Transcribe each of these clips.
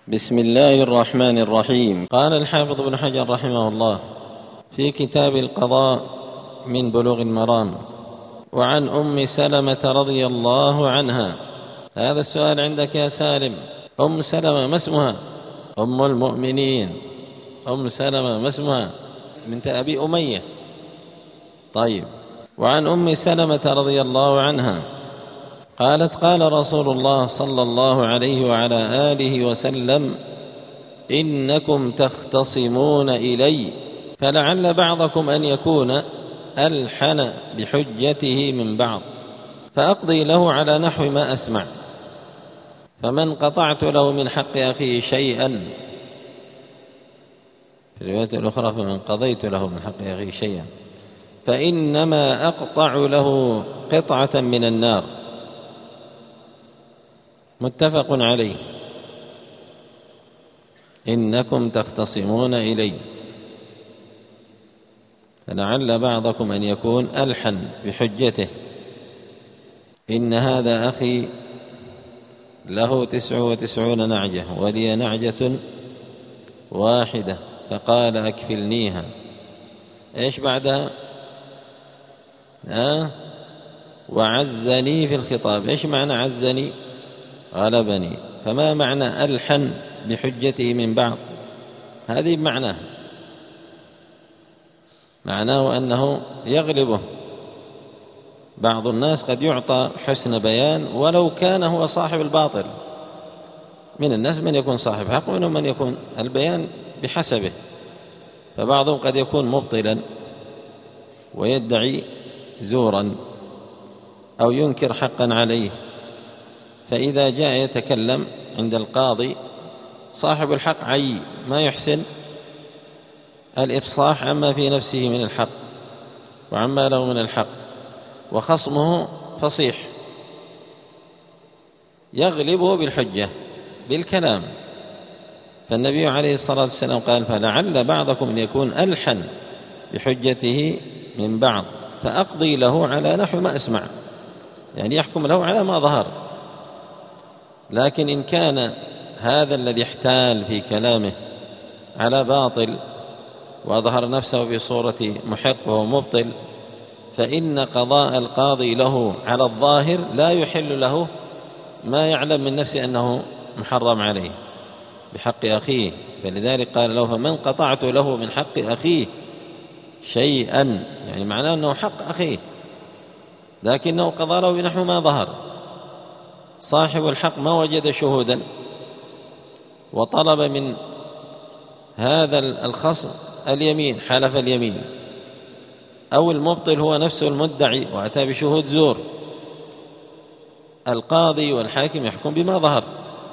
بسم الله الرحمن الرحيم. قال الحافظ ابن حجر رحمه الله في كتاب القضاء من بلوغ المرام: وعن أم سلمة رضي الله عنها. هذا السؤال عندك يا سالم. أم سلمة ما اسمها؟ أم المؤمنين. أم سلمة ما اسمها؟ بنت أبي أمية. طيب. وعن أم سلمة رضي الله عنها قالت: قال رسول الله صلى الله عليه وعلى آله وسلم: إنكم تختصمون إلي، فلعل بعضكم أن يكون ألحن بحجته من بعض، فأقضي له على نحو ما أسمع، فمن قطعت له من حق أخيه شيئا، في الرواية الأخرى: فمن قضيت له من حق أخيه شيئا فإنما أقطع له قطعة من النار. متفق عليه. إنكم تختصمون إلي، فلعل بعضكم أن يكون ألحن بحجته. إن هذا أخي له 99 نعجة ولي نعجة واحدة، فقال: أكفلنيها. إيش بعدها؟ وعزني في الخطاب. إيش معنى عزني؟ غلبني. فما معنى ألحن بحجته من بعض؟ هذه معناه أنه يغلبه. بعض الناس قد يعطى حسن بيان ولو كان هو صاحب الباطل. من الناس من يكون صاحب حق ومنهم من يكون البيان بحسبه، فبعضهم قد يكون مبطلا ويدعي زورا أو ينكر حقا عليه، فإذا جاء يتكلم عند القاضي صاحب الحق عي ما يحسن الإفصاح عما في نفسه من الحق وعما له من الحق، وخصمه فصيح يغلبه بالحجة بالكلام. فالنبي عليه الصلاة والسلام قال: فلعل بعضكم أن يكون ألحن بحجته من بعض، فأقضي له على نحو ما أسمع، يعني يحكم له على ما ظهر. لكن إن كان هذا الذي احتال في كلامه على باطل وأظهر نفسه في صورة محق وهو مبطل، فإن قضاء القاضي له على الظاهر لا يحل له ما يعلم من نفسه أنه محرم عليه بحق أخيه. فلذلك قال له: فمن قطعت له من حق أخيه شيئا، يعني معناه أنه حق أخيه لكنه قضى له بنحو ما ظهر. صاحب الحق ما وجد شهودا وطلب من هذا الخصم اليمين، حلف اليمين، أو المبطل هو نفسه المدعي وأتى بشهود زور، القاضي والحاكم يحكم بما ظهر،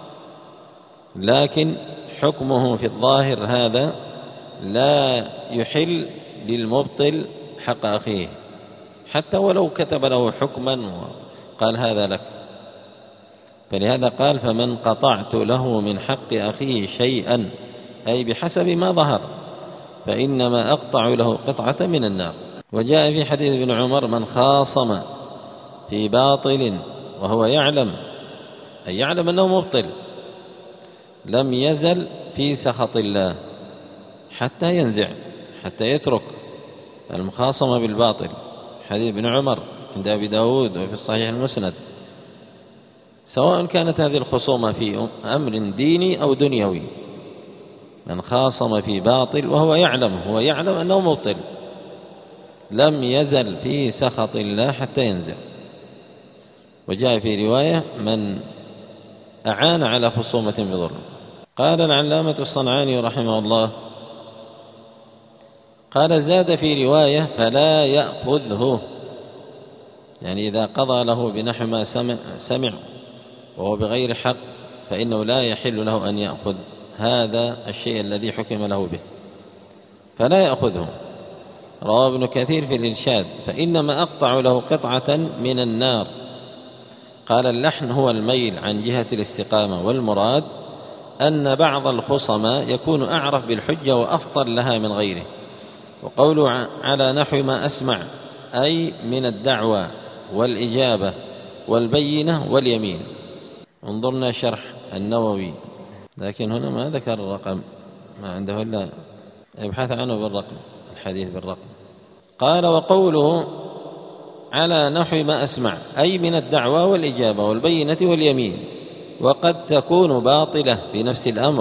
لكن حكمه في الظاهر هذا لا يحل للمبطل حق أخيه، حتى ولو كتب له حكما وقال هذا لك. فلهذا قال: فمن قطعت له من حق أخيه شيئا، أي بحسب ما ظهر، فإنما أقطع له قطعة من النار. وجاء في حديث ابن عمر: من خاصم في باطل وهو يعلم، أي يعلم أنه مبطل، لم يزل في سخط الله حتى ينزع، حتى يترك المخاصمة بالباطل. حديث ابن عمر عند أبي داود وفي الصحيح المسند. سواء كانت هذه الخصومة في أمر ديني أو دنيوي، من خاصم في باطل وهو يعلم أنه مبطل، لم يزل في سخط الله حتى ينزل. وجاء في رواية: من أعان على خصومة بظلم. قال العلامة الصنعاني رحمه الله: قال: زاد في رواية: فلا يأخذه، يعني إذا قضى له بنحو ما سمع وهو بغير حق فإنه لا يحل له أن يأخذ هذا الشيء الذي حكم له به، فلا يأخذه. رواه ابن كثير في الإرشاد: فإنما أقطع له قطعة من النار. قال: اللحن هو الميل عن جهة الاستقامة، والمراد أن بعض الخصماء يكون أعرف بالحجة وأفضل لها من غيره. وقوله على نحو ما أسمع، أي من الدعوة والإجابة والبينة واليمين. انظرنا شرح النووي لكن هنا ما ذكر الرقم، ما عنده إلا يبحث عنه بالرقم، الحديث بالرقم. قال: وقوله على نحو ما أسمع، أي من الدعوى والإجابة والبينة واليمين، وقد تكون باطلة بنفس الأمر،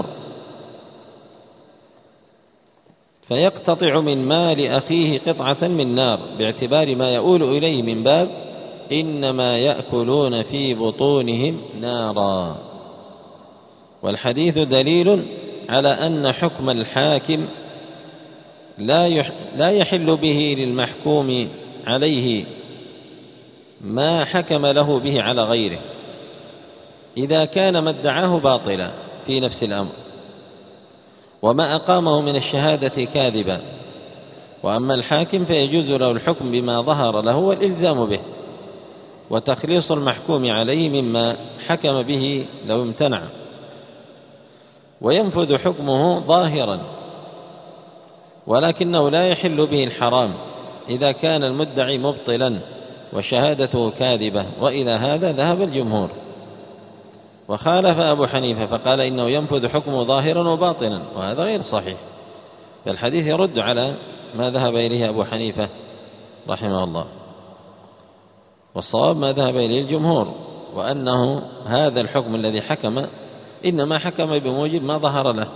فيقتطع من مال أخيه قطعة من نار، باعتبار ما يؤول إليه من باب إنما يأكلون في بطونهم نارا. والحديث دليل على أن حكم الحاكم لا يحل به للمحكوم عليه ما حكم له به على غيره، إذا كان ما ادعاه باطلا في نفس الأمر، وما أقامه من الشهادة كاذبا. وأما الحاكم فيجوز له الحكم بما ظهر له والإلزام به، وتخليص المحكوم عليه مما حكم به لو امتنع، وينفذ حكمه ظاهرا، ولكنه لا يحل به الحرام إذا كان المدعي مبطلا وشهادته كاذبة. وإلى هذا ذهب الجمهور، وخالف أبو حنيفة فقال إنه ينفذ حكمه ظاهرا وباطنا، وهذا غير صحيح، فالحديث يرد على ما ذهب إليه أبو حنيفة رحمه الله. والصواب ما ذهب إليه الجمهور، وأنه هذا الحكم الذي حكم إنما حكم بموجب ما ظهر له.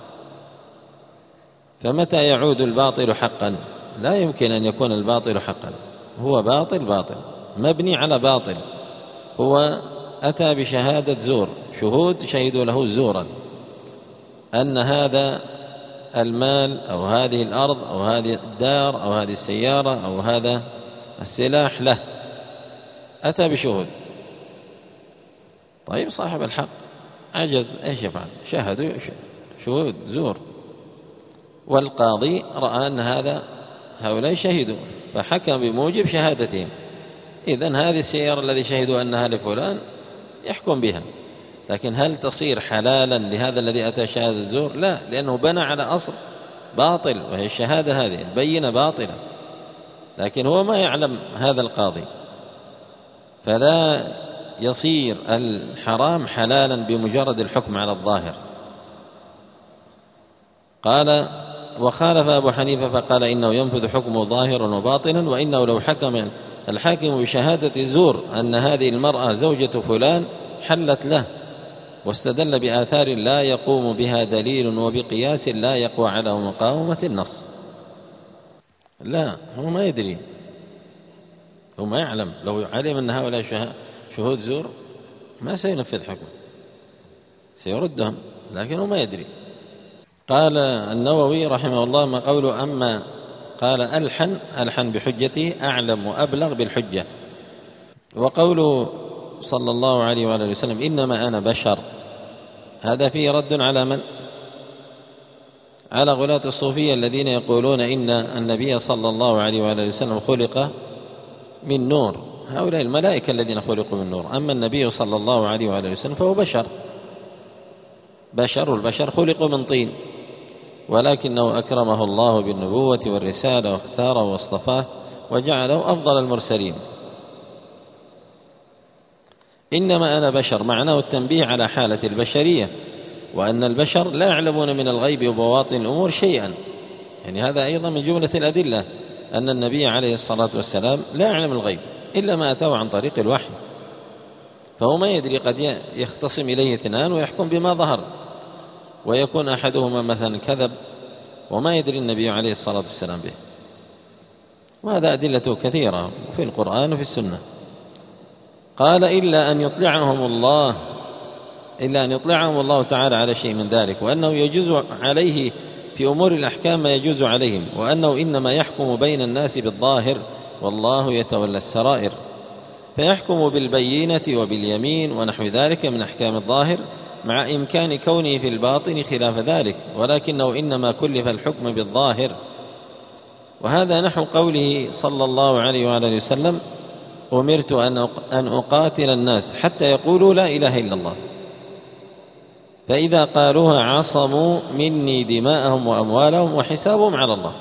فمتى يعود الباطل حقا؟ لا يمكن أن يكون الباطل حقا، هو باطل مبني على باطل. هو أتى بشهادة زور، شهود شهدوا له زورا أن هذا المال أو هذه الأرض أو هذه الدار أو هذه السيارة أو هذا السلاح له، أتى بشهود. طيب صاحب الحق عجز، إيش يفعل؟ شهدوا شهود زور، والقاضي رأى أن هؤلاء شهدوا فحكم بموجب شهادتهم. إذن هذه السيارة الذي شهدوا أنها لفلان يحكم بها، لكن هل تصير حلالا لهذا الذي أتى شهادة الزور؟ لا، لأنه بنى على أصل باطل، وهي الشهادة هذه البينة باطلة، لكن هو ما يعلم هذا القاضي، فلا يصير الحرام حلالا بمجرد الحكم على الظاهر. قال: وخالف أبو حنيفة فقال إنه ينفذ حكمه ظاهرا وباطنا، وإنه لو حكم الحاكم بشهادة زور أن هذه المرأة زوجة فلان حلت له، واستدل بآثار لا يقوم بها دليل وبقياس لا يقوى على مقاومة النص. لا، هو ما يدري، هو ما يعلم. لو علم أن هؤلاء شهود زور ما سينفذ حكمه، سيردهم، لكنه ما يدري. قال النووي رحمه الله: ما قوله أما قال ألحن بحجته أعلم وأبلغ بالحجة. وقوله صلى الله عليه وآله وسلم إنما أنا بشر، هذا فيه رد على من؟ على غلاة الصوفية الذين يقولون إن النبي صلى الله عليه وآله وسلم خلق من نور، هؤلاء الملائكة الذين خلقوا من نور، أما النبي صلى الله عليه وآله وسلم فهو بشر، والبشر خلقوا من طين، ولكنه أكرمه الله بالنبوة والرسالة واختاره واصطفاه وجعله أفضل المرسلين. إنما أنا بشر معناه التنبيه على حالة البشرية، وأن البشر لا يعلمون من الغيب وبواطن الأمور شيئا، يعني هذا أيضا من جملة الأدلة أن النبي عليه الصلاة والسلام لا يعلم الغيب إلا ما أتاه عن طريق الوحي، فهو ما يدري، قد يختصم إليه اثنان ويحكم بما ظهر، ويكون أحدهما مثلا كذب وما يدري النبي عليه الصلاة والسلام به. وهذا أدلته كثيرة في القرآن وفي السنة. قال: إلا أن يطلعهم الله تعالى على شيء من ذلك، وأنه يجوز عليه في أمور الأحكام ما يجوز عليهم، وأنه إنما يحكم بين الناس بالظاهر والله يتولى السرائر، فيحكم بالبينة وباليمين ونحو ذلك من أحكام الظاهر، مع إمكان كونه في الباطن خلاف ذلك، ولكنه إنما كلف الحكم بالظاهر. وهذا نحو قوله صلى الله عليه وآله وسلم: أمرت أن أقاتل الناس حتى يقولوا لا إله إلا الله، فإذا قالوها عصموا مني دماءهم وأموالهم وحسابهم على الله.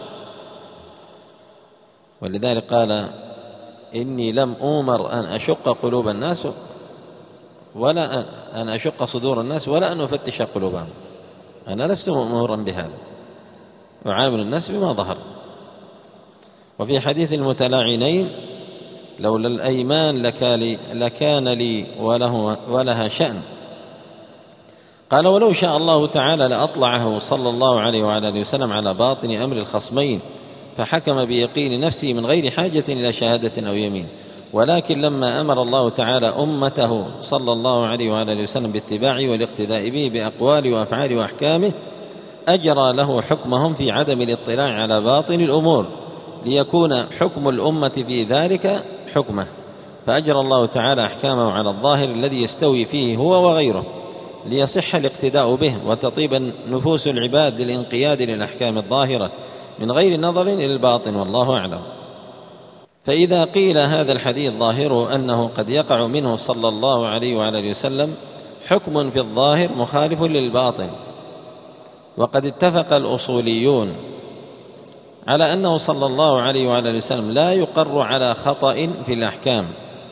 ولذلك قال: إني لم أؤمر أن أشق قلوب الناس، ولا أن أشق صدور الناس ولا أن أفتش قلوبهم. أنا لست مأمورا بهذا، أعامل الناس بما ظهر. وفي حديث المتلاعنين: لولا الأيمان لكان لي ولها شأن. قال: ولو شاء الله تعالى لأطلعه صلى الله عليه وعلى آله وسلم على باطن أمر الخصمين فحكم بيقين نفسه من غير حاجة إلى شهادة أو يمين، ولكن لما أمر الله تعالى أمته صلى الله عليه وعلى آله وسلم باتباعه والاقتداء به بأقواله وأفعاله وأحكامه أجرى له حكمهم في عدم الاطلاع على باطن الأمور ليكون حكم الأمة في ذلك حكمه، فأجرى الله تعالى أحكامه على الظاهر الذي يستوي فيه هو وغيره ليصح الاقتداء به وتطيب نفوس العباد للانقياد للأحكام الظاهرة من غير نظر إلى الباطن، والله أعلم. فإذا قيل هذا الحديث ظاهره أنه قد يقع منه صلى الله عليه وعلى آله وسلم حكم في الظاهر مخالف للباطن، وقد اتفق الأصوليون على أنه صلى الله عليه وعلى آله وسلم لا يقر على خطأ في الأحكام،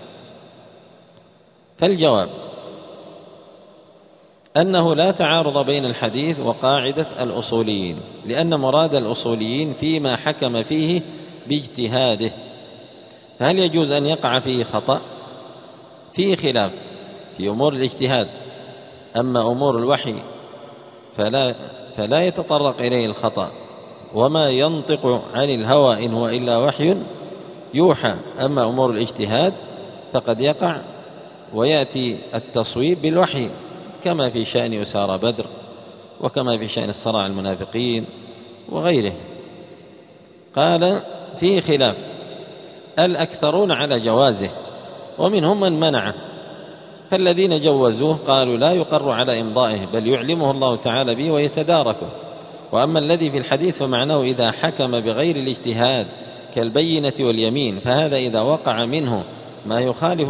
فالجواب أنه لا تعارض بين الحديث وقاعدة الأصوليين، لأن مراد الأصوليين فيما حكم فيه باجتهاده، فهل يجوز أن يقع فيه خطأ؟ فيه خلاف في أمور الاجتهاد، أما أمور الوحي فلا يتطرق إليه الخطأ، وما ينطق عن الهوى إن هو إلا وحي يوحى. أما أمور الاجتهاد فقد يقع ويأتي التصويب بالوحي، كما في شأن أسارى بدر، وكما في شأن الصراع المنافقين وغيره. قال: فيه خلاف، الأكثرون على جوازه ومنهم من منعه، فالذين جوزوه قالوا لا يقر على إمضائه بل يعلمه الله تعالى به ويتداركه. وأما الذي في الحديث فمعناه إذا حكم بغير الاجتهاد كالبينة واليمين، فهذا إذا وقع منه ما يخالف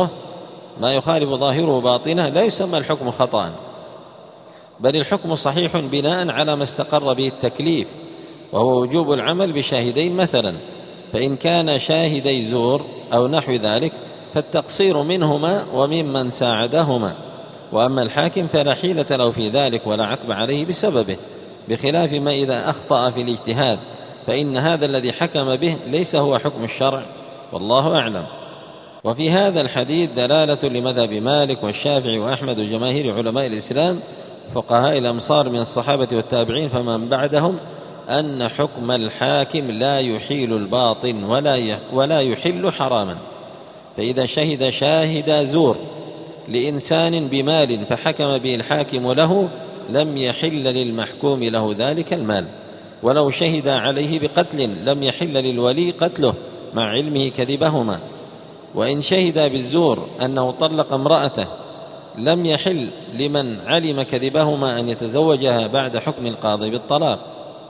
ظاهره باطنه لا يسمى الحكم خطأ، بل الحكم صحيح بناء على ما استقر به التكليف، وهو وجوب العمل بشاهدين مثلا، فإن كان شاهدي زور أو نحو ذلك فالتقصير منهما وممن ساعدهما. وأما الحاكم فلا حيلة له في ذلك ولا عتب عليه بسببه، بخلاف ما إذا أخطأ في الاجتهاد، فإن هذا الذي حكم به ليس هو حكم الشرع، والله أعلم. وفي هذا الحديث دلالة لمذهب مالك والشافعي وأحمد وجماهير علماء الإسلام فقهاء الأمصار من الصحابة والتابعين فمن بعدهم أن حكم الحاكم لا يحيل الباطن ولا يحل حراما. فإذا شهد شاهد زور لإنسان بمال فحكم به الحاكم له لم يحل للمحكوم له ذلك المال، ولو شهد عليه بقتل لم يحل للولي قتله مع علمه كذبهما. وإن شهد بالزور أنه طلق امرأته لم يحل لمن علم كذبهما أن يتزوجها بعد حكم القاضي بالطلاق.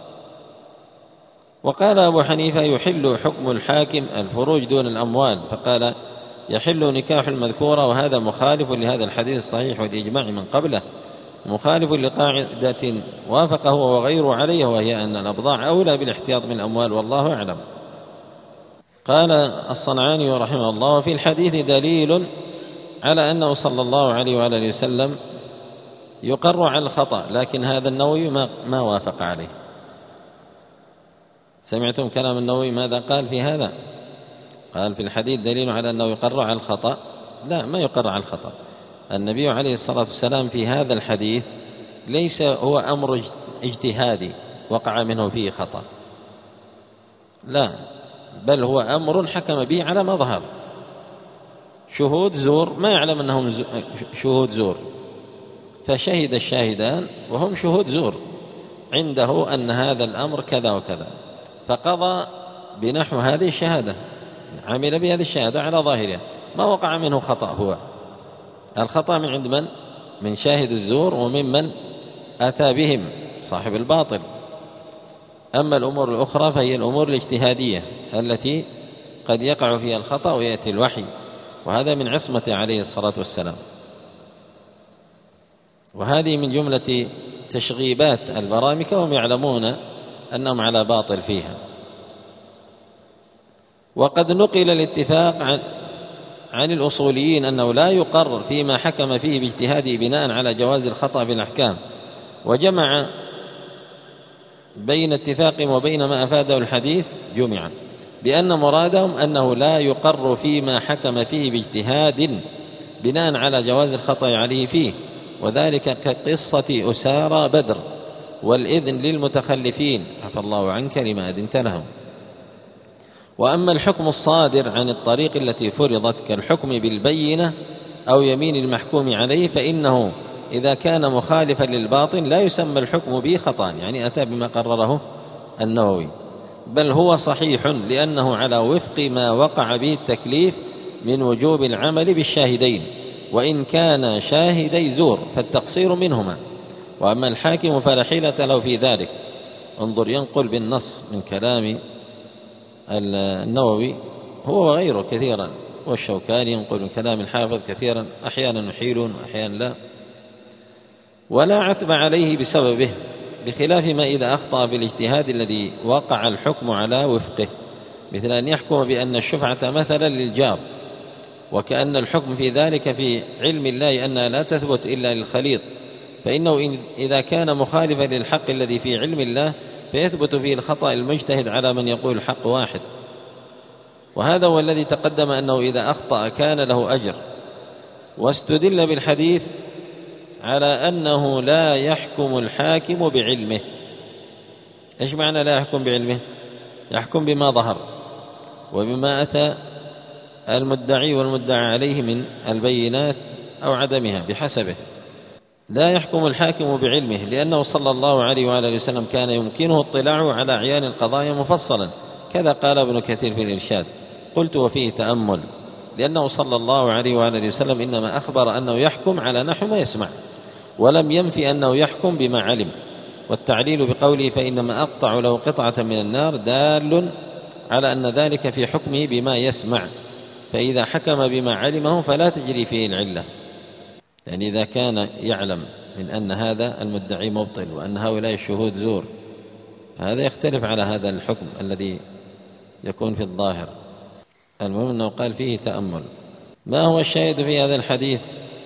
وقال أبو حنيفة يحل حكم الحاكم الفروج دون الأموال، فقال يحل نكاح المذكورة، وهذا مخالف لهذا الحديث الصحيح والإجماع من قبله، مخالف لقاعدة وافقه وغيره عليه، وهي أن الأبضاع أولى بالاحتياط من الأموال، والله أعلم. قال الصنعاني رحمه الله: في الحديث دليل على أنه صلى الله عليه وآله وسلم يقر على الخطأ، لكن هذا النووي ما وافق عليه. سمعتم كلام النووي ماذا قال في هذا؟ قال في الحديث دليل على أنه يقر على الخطأ. لا، ما يقر على الخطأ. النبي عليه الصلاة والسلام في هذا الحديث ليس هو أمر اجتهادي وقع منه فيه خطأ، لا، بل هو أمر حكم به على ما ظهر. شهود زور ما يعلم أنهم شهود زور، فشهد الشاهدان وهم شهود زور، عنده أن هذا الأمر كذا وكذا، فقضى بنحو هذه الشهادة، عمل بهذه الشهادة على ظاهرها، ما وقع منه خطأ. هو الخطأ من عند من؟ من شاهد الزور وممن أتى بهم صاحب الباطل. أما الأمور الأخرى فهي الأمور الاجتهادية التي قد يقع فيها الخطأ ويأتي الوحي، وهذا من عصمته عليه الصلاة والسلام. وهذه من جملة تشغيبات البرامكة، وهم يعلمون أنهم على باطل فيها. وقد نقل الاتفاق عن الأصوليين أنه لا يقر فيما حكم فيه باجتهاده بناء على جواز الخطأ في الأحكام، وجمع بين اتفاقهم وبين ما أفاده الحديث جمعا بأن مرادهم أنه لا يقر فيما حكم فيه باجتهاد بناء على جواز الخطأ عليه فيه، وذلك كقصة أسارى بدر والإذن للمتخلفين عفى الله عنك لما أذنت لهم. وأما الحكم الصادر عن الطريق التي فرضت كالحكم بالبينة أو يمين المحكوم عليه فإنه إذا كان مخالفا للباطن لا يسمى الحكم به خطأ، يعني أتى بما قرره النووي، بل هو صحيح لأنه على وفق ما وقع به التكليف من وجوب العمل بالشاهدين، وإن كان شاهدي زور فالتقصير منهما. وأما الحاكم فلا حيلة له في ذلك. انظر، ينقل بالنص من كلام النووي هو وغيره كثيرا، والشوكاني ينقل من كلام الحافظ كثيرا، أحيانا يحيلون وأحيانا لا، ولا عتب عليه بسببه، بخلاف ما إذا أخطأ بالاجتهاد الذي وقع الحكم على وفقه، مثل أن يحكم بأن الشفعة مثلا للجار، وكأن الحكم في ذلك في علم الله أنها لا تثبت إلا للخليط، فإنه إذا كان مخالفا للحق الذي في علم الله فيثبت فيه الخطأ المجتهد على من يقول الحق واحد. وهذا هو الذي تقدم أنه إذا أخطأ كان له أجر. واستدل بالحديث على أنه لا يحكم الحاكم بعلمه. إيش معنى لا يحكم بعلمه؟ يحكم بما ظهر وبما أتى المدعي والمدعى عليه من البينات أو عدمها بحسبه. لا يحكم الحاكم بعلمه لأنه صلى الله عليه وآله وسلم كان يمكنه اطلاعه على أعيان القضايا مفصلا، كذا قال ابن كثير في الإرشاد. قلت وفيه تأمل، لأنه صلى الله عليه وآله وسلم إنما أخبر أنه يحكم على نحو ما يسمع، ولم ينفي أنه يحكم بما علم. والتعليل بقوله فإنما أقطع له قطعة من النار دال على أن ذلك في حكمه بما يسمع، فإذا حكم بما علمه فلا تجري فيه العلة، يعني إذا كان يعلم من أن هذا المدعي مبطل وأن هؤلاء الشهود زور فهذا يختلف على هذا الحكم الذي يكون في الظاهر. المهم أنه قال فيه تأمل. ما هو الشاهد في هذا الحديث؟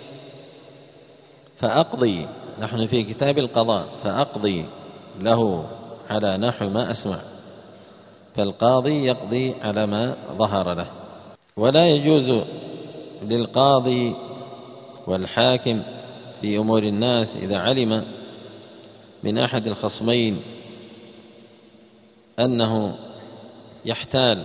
فأقضي، نحن في كتاب القضاء، فأقضي له على نحو ما أسمع، فالقاضي يقضي على ما ظهر له. ولا يجوز للقاضي والحاكم في أمور الناس إذا علم من أحد الخصمين أنه يحتال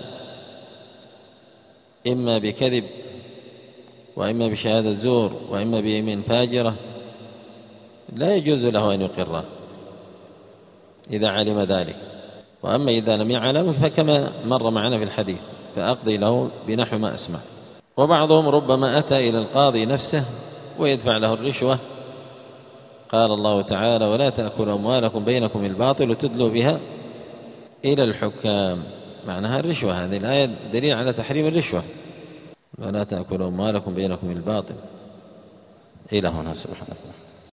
إما بكذب وإما بشهادة زور وإما بيمين فاجرة، لا يجوز له أن يقره إذا علم ذلك. وأما إذا لم يعلم فكما مر معنا في الحديث فأقضي له بنحو ما أسمع. وبعضهم ربما أتى إلى القاضي نفسه ويدفع له الرشوة. قال الله تعالى ولا تأكلوا أموالكم بينكم بالباطل وتدلوا بها إلى الحكام، معناها الرشوة. هذه الآية دليل على تحريم الرشوة، ولا تأكلوا أموالكم بينكم بالباطل إلى هنا. سبحانك.